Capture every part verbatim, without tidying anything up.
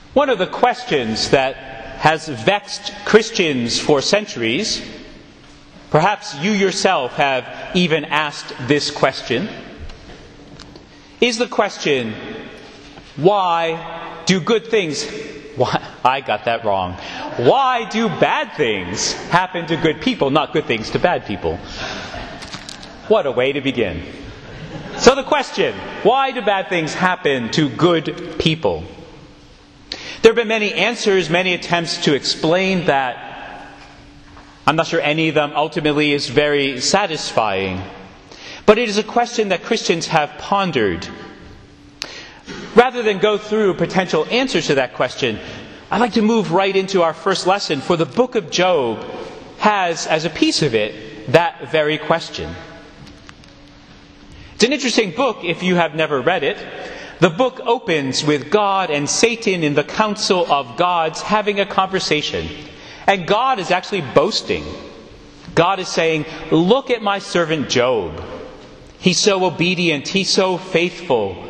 One of the questions that has vexed Christians for centuries, perhaps you yourself have even asked this question, is the question, why do good things... Why, I got that wrong. Why do bad things happen to good people, not good things to bad people? What a way to begin. So the question, why do bad things happen to good people? There have been many answers, many attempts to explain that. I'm not sure any of them ultimately is very satisfying. But it is a question that Christians have pondered. Rather than go through potential answers to that question, I'd like to move right into our first lesson, for the book of Job has, as a piece of it, that very question. It's an interesting book if you have never read it. The book opens with God and Satan in the council of gods having a conversation. And God is actually boasting. God is saying, look at my servant Job. He's so obedient. He's so faithful.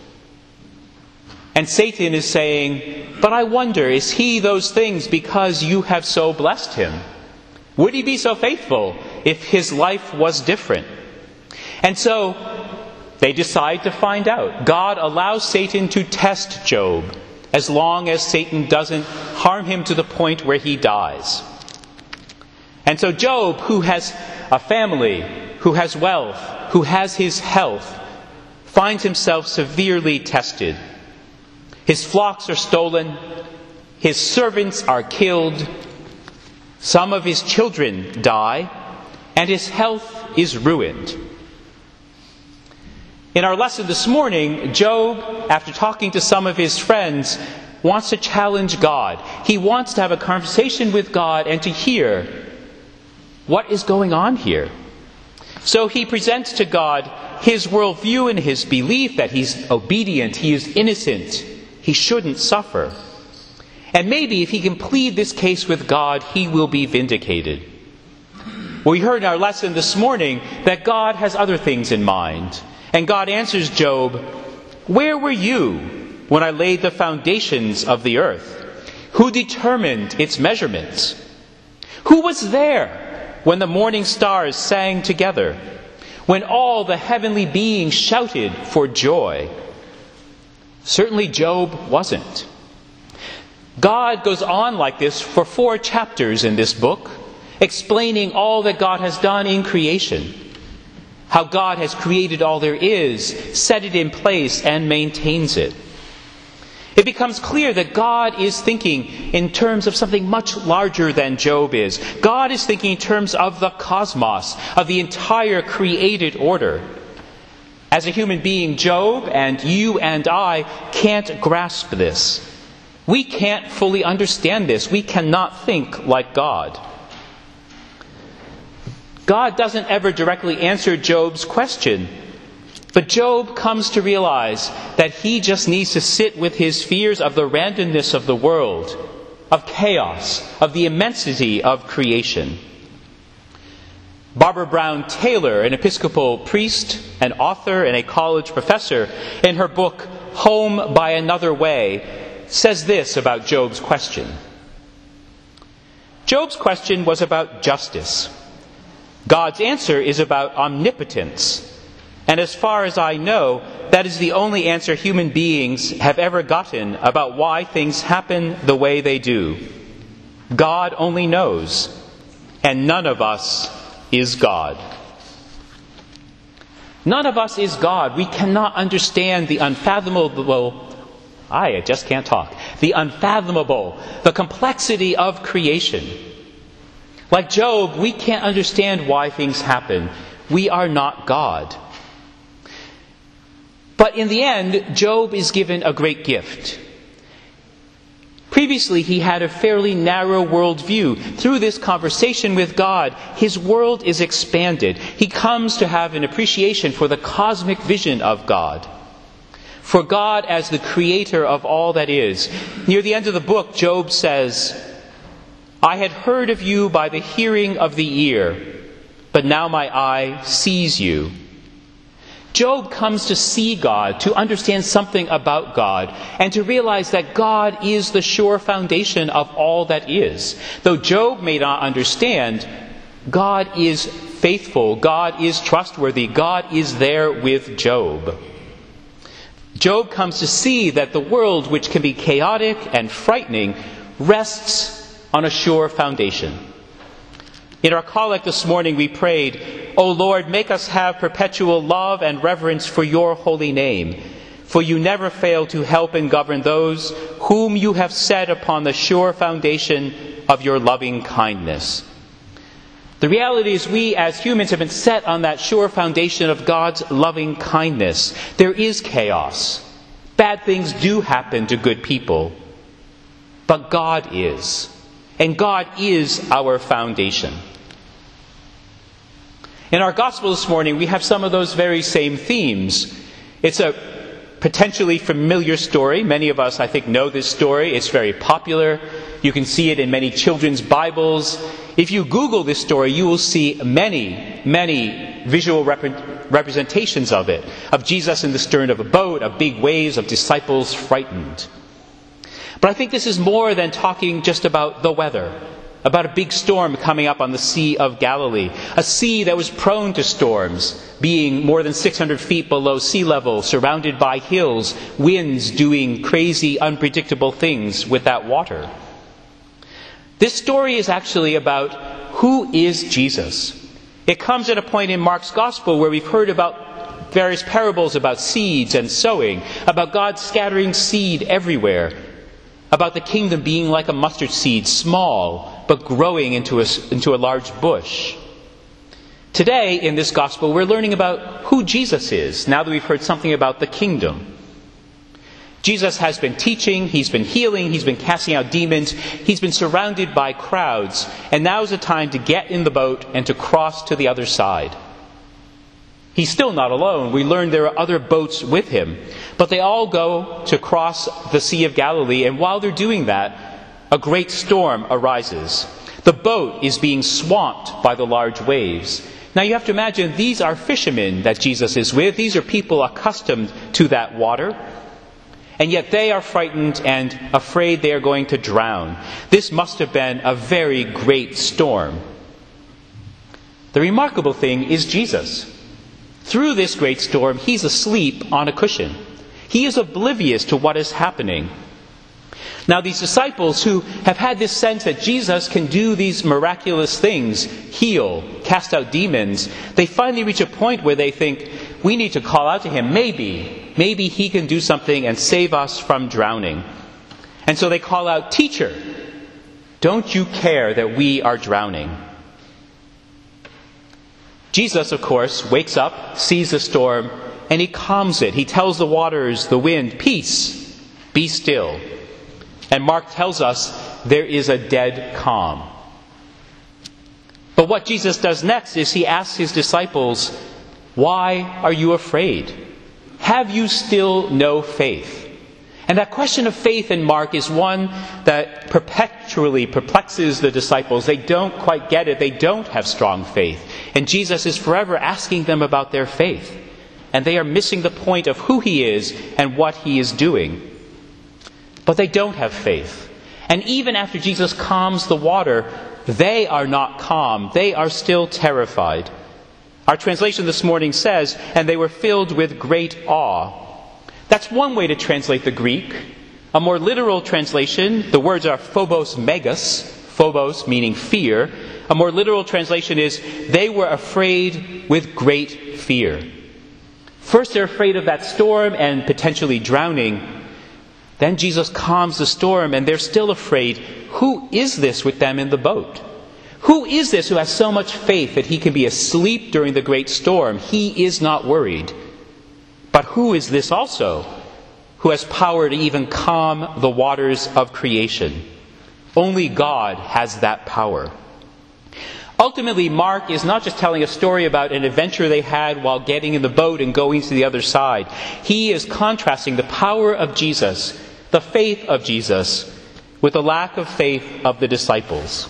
And Satan is saying, but I wonder, is he those things because you have so blessed him? Would he be so faithful if his life was different? And so they decide to find out. God allows Satan to test Job as long as Satan doesn't harm him to the point where he dies. And so Job, who has a family, who has wealth, who has his health, finds himself severely tested. His flocks are stolen, his servants are killed, some of his children die, and his health is ruined. In our lesson this morning, Job, after talking to some of his friends, wants to challenge God. He wants to have a conversation with God and to hear what is going on here. So he presents to God his worldview and his belief that he's obedient, he is innocent, he shouldn't suffer. And maybe if he can plead this case with God, he will be vindicated. We heard in our lesson this morning that God has other things in mind. And God answers Job, where were you when I laid the foundations of the earth? Who determined its measurements? Who was there when the morning stars sang together? When all the heavenly beings shouted for joy? Certainly Job wasn't. God goes on like this for four chapters in this book, explaining all that God has done in creation. How God has created all there is, set it in place, and maintains it. It becomes clear that God is thinking in terms of something much larger than Job is. God is thinking in terms of the cosmos, of the entire created order. As a human being, Job and you and I can't grasp this. We can't fully understand this. We cannot think like God. God doesn't ever directly answer Job's question, but Job comes to realize that he just needs to sit with his fears of the randomness of the world, of chaos, of the immensity of creation. Barbara Brown Taylor, an Episcopal priest, an author, and a college professor, in her book Home by Another Way, says this about Job's question. Job's question was about justice. God's answer is about omnipotence. And as far as I know, that is the only answer human beings have ever gotten about why things happen the way they do. God only knows, and none of us is God. None of us is God. We cannot understand the unfathomable, I just can't talk, the unfathomable, the complexity of creation. Like Job, we can't understand why things happen. We are not God. But in the end, Job is given a great gift. Previously, he had a fairly narrow worldview. Through this conversation with God, his world is expanded. He comes to have an appreciation for the cosmic vision of God. For God as the creator of all that is. Near the end of the book, Job says, I had heard of you by the hearing of the ear, but now my eye sees you. Job comes to see God, to understand something about God, and to realize that God is the sure foundation of all that is. Though Job may not understand, God is faithful, God is trustworthy, God is there with Job. Job comes to see that the world, which can be chaotic and frightening, rests on a sure foundation. In our collect this morning we prayed, "O Lord, make us have perpetual love and reverence for your holy name, for you never fail to help and govern those whom you have set upon the sure foundation of your loving kindness." The reality is we as humans have been set on that sure foundation of God's loving kindness. There is chaos. Bad things do happen to good people. But God is. And God is our foundation. In our gospel this morning, we have some of those very same themes. It's a potentially familiar story. Many of us, I think, know this story. It's very popular. You can see it in many children's Bibles. If you Google this story, you will see many, many visual rep- representations of it. Of Jesus in the stern of a boat, of big waves, of disciples frightened. But I think this is more than talking just about the weather. About a big storm coming up on the Sea of Galilee. A sea that was prone to storms, being more than six hundred feet below sea level, surrounded by hills, winds doing crazy, unpredictable things with that water. This story is actually about who is Jesus. It comes at a point in Mark's Gospel where we've heard about various parables about seeds and sowing, about God scattering seed everywhere, about the kingdom being like a mustard seed, small, but growing into a, into a large bush. Today, in this gospel, we're learning about who Jesus is, now that we've heard something about the kingdom. Jesus has been teaching, he's been healing, he's been casting out demons, he's been surrounded by crowds, and now's the time to get in the boat and to cross to the other side. He's still not alone. We learn there are other boats with him. But they all go to cross the Sea of Galilee, and while they're doing that, a great storm arises. The boat is being swamped by the large waves. Now you have to imagine these are fishermen that Jesus is with. These are people accustomed to that water. And yet they are frightened and afraid they are going to drown. This must have been a very great storm. The remarkable thing is Jesus. Through this great storm, he's asleep on a cushion. He is oblivious to what is happening. Now these disciples who have had this sense that Jesus can do these miraculous things, heal, cast out demons, they finally reach a point where they think, we need to call out to him. Maybe, maybe he can do something and save us from drowning. And so they call out, "Teacher, don't you care that we are drowning?" Jesus, of course, wakes up, sees the storm, and he calms it. He tells the waters, the wind, "Peace, be still." And Mark tells us there is a dead calm. But what Jesus does next is he asks his disciples, "Why are you afraid? Have you still no faith?" And that question of faith in Mark is one that perpetually perplexes the disciples. They don't quite get it. They don't have strong faith. And Jesus is forever asking them about their faith. And they are missing the point of who he is and what he is doing. But they don't have faith. And even after Jesus calms the water, they are not calm. They are still terrified. Our translation this morning says, "And they were filled with great awe." That's one way to translate the Greek. A more literal translation, the words are phobos megas, phobos meaning fear. A more literal translation is, they were afraid with great fear. First they're afraid of that storm and potentially drowning. Then Jesus calms the storm and they're still afraid. Who is this with them in the boat? Who is this who has so much faith that he can be asleep during the great storm? He is not worried. But who is this also who has power to even calm the waters of creation? Only God has that power. Ultimately, Mark is not just telling a story about an adventure they had while getting in the boat and going to the other side. He is contrasting the power of Jesus, the faith of Jesus, with the lack of faith of the disciples.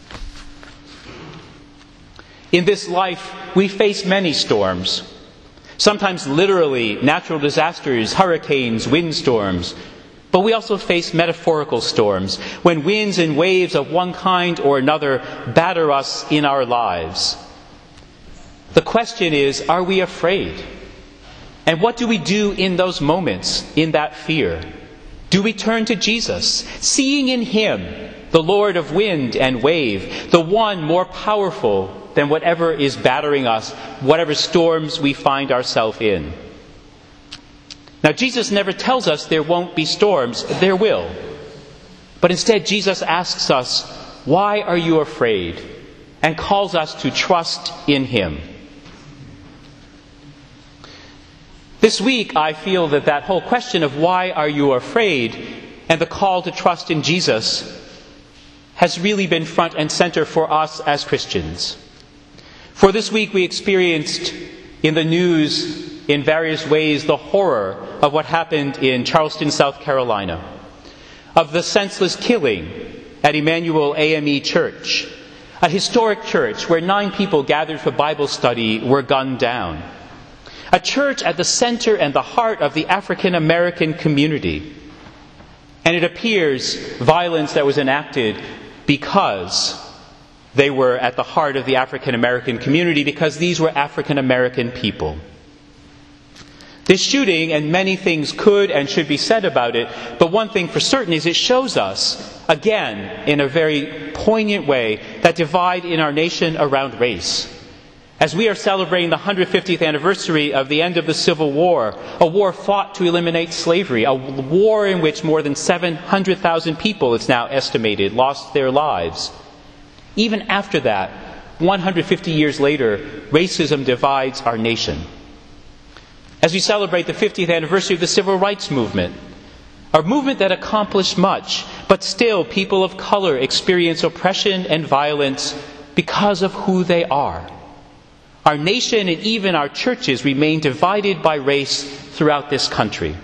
In this life, we face many storms. Sometimes literally natural disasters, hurricanes, windstorms. But we also face metaphorical storms, when winds and waves of one kind or another batter us in our lives. The question is, are we afraid? And what do we do in those moments, in that fear? Do we turn to Jesus, seeing in Him the Lord of wind and wave, the one more powerful than whatever is battering us, whatever storms we find ourselves in? Now, Jesus never tells us there won't be storms. There will. But instead, Jesus asks us, why are you afraid? And calls us to trust in Him. This week, I feel that that whole question of why are you afraid and the call to trust in Jesus has really been front and center for us as Christians. For this week, we experienced in the news in various ways the horror of what happened in Charleston, South Carolina, of the senseless killing at Emmanuel A M E Church, a historic church where nine people gathered for Bible study were gunned down, a church at the center and the heart of the African American community. And it appears violence that was enacted because they were at the heart of the African American community, because these were African American people. This shooting, and many things could and should be said about it, but one thing for certain is it shows us, again, in a very poignant way, that divide in our nation around race. As we are celebrating the one hundred fiftieth anniversary of the end of the Civil War, a war fought to eliminate slavery, a war in which more than seven hundred thousand people, it's now estimated, lost their lives. Even after that, one hundred fifty years later, racism divides our nation. As we celebrate the fiftieth anniversary of the Civil Rights Movement, a movement that accomplished much, but still people of color experience oppression and violence because of who they are. Our nation and even our churches remain divided by race throughout this country.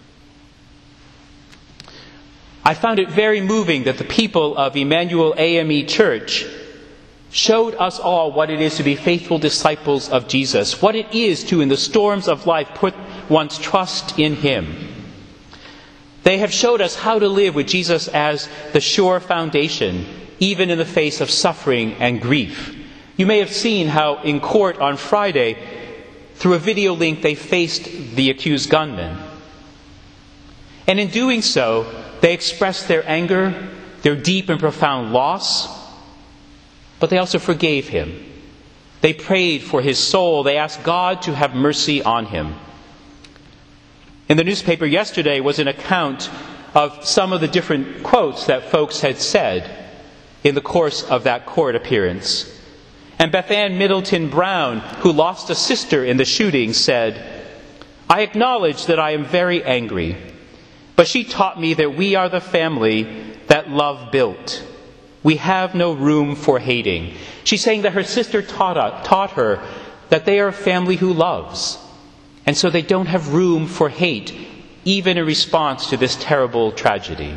I found it very moving that the people of Emmanuel A M E Church showed us all what it is to be faithful disciples of Jesus, what it is to, in the storms of life, put one's trust in Him. They have showed us how to live with Jesus as the sure foundation, even in the face of suffering and grief. You may have seen how in court on Friday, through a video link, they faced the accused gunman. And in doing so, they expressed their anger, their deep and profound loss, but they also forgave him. They prayed for his soul. They asked God to have mercy on him. In the newspaper yesterday was an account of some of the different quotes that folks had said in the course of that court appearance. And Beth Ann Middleton Brown, who lost a sister in the shooting, said, "I acknowledge that I am very angry, but she taught me that we are the family that love built. We have no room for hating." She's saying that her sister taught, taught her that they are a family who loves, and so they don't have room for hate, even in response to this terrible tragedy.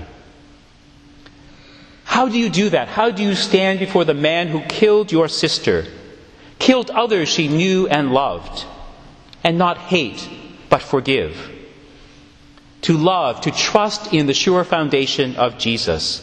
How do you do that? How do you stand before the man who killed your sister, killed others she knew and loved, and not hate, but forgive? To love, to trust in the sure foundation of Jesus.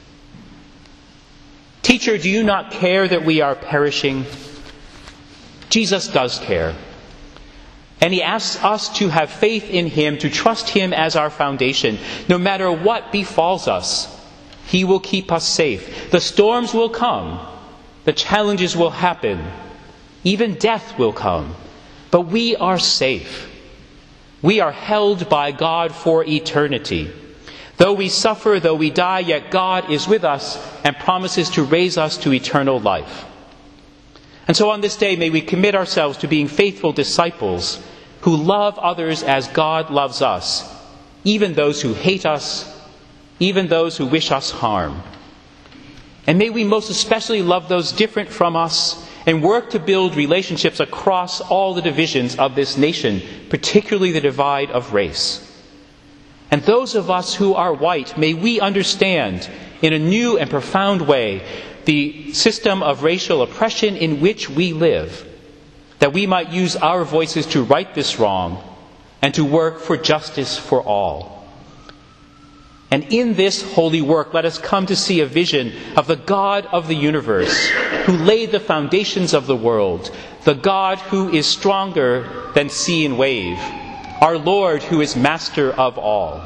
Teacher, do you not care that we are perishing? Jesus does care. And He asks us to have faith in Him, to trust Him as our foundation. No matter what befalls us, He will keep us safe. The storms will come. The challenges will happen. Even death will come. But we are safe. We are held by God for eternity. Though we suffer, though we die, yet God is with us and promises to raise us to eternal life. And so on this day, may we commit ourselves to being faithful disciples who love others as God loves us, even those who hate us, even those who wish us harm. And may we most especially love those different from us and work to build relationships across all the divisions of this nation, particularly the divide of race. And those of us who are white, may we understand in a new and profound way the system of racial oppression in which we live. that we might use our voices to right this wrong and to work for justice for all. And in this holy work, let us come to see a vision of the God of the universe, who laid the foundations of the world, the God who is stronger than sea and wave, our Lord who is master of all.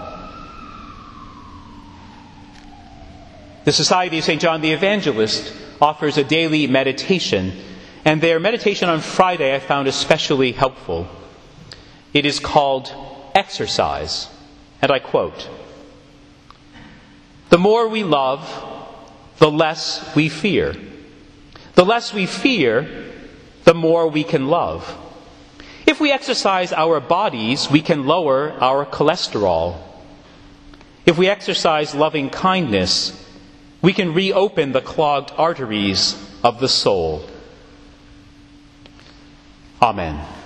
The Society of Saint John the Evangelist offers a daily meditation, and their meditation on Friday I found especially helpful. It is called Exercise, and I quote, "The more we love, the less we fear. The less we fear, the more we can love. If we exercise our bodies, we can lower our cholesterol. If we exercise loving kindness, we can reopen the clogged arteries of the soul." Amen.